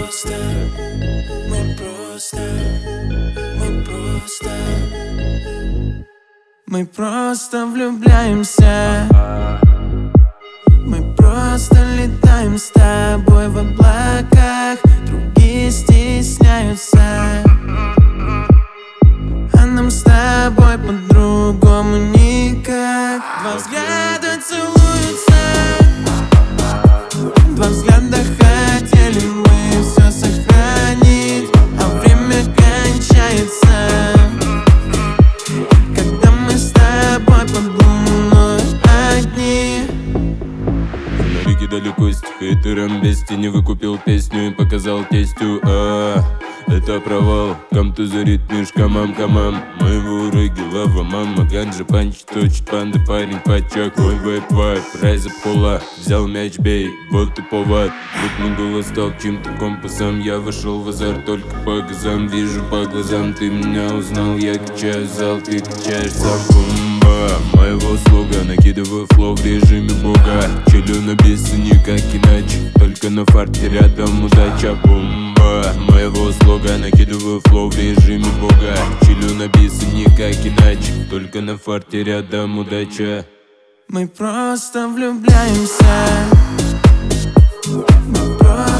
Мы просто влюбляемся. Мы просто летаем с тобой в облаках. Другие стесняются, а нам с тобой по-другому никак. Два взгляда целуются, два взгляда хотели мы все сохранить, а время кончается, когда мы с тобой под луной одни. Фонарики далеко с хейтером без тени выкупил песню и показал тестю. Это провал, кам-то зарит мишкамам камам. Моего рыги лава мама, ганджа панч точит панда, парень пачак. Ой, вайп, райза пола, взял мяч, бей, вот и повод. Мутный голос стал чьим-то компасом. Я вошел в азарт только по газам. Вижу по глазам, ты меня узнал. Я качаю зал, ты качаешь сам. Бомба, моего слуга, накидываю флоу в режиме бога. Челю на бису никак иначе, только на фарте рядом удача. Бомба, моего слуга, накидываю флоу в режиме бога. Челю на бису никак иначе, только на фарте рядом удача. Мы просто влюбляемся. Мы просто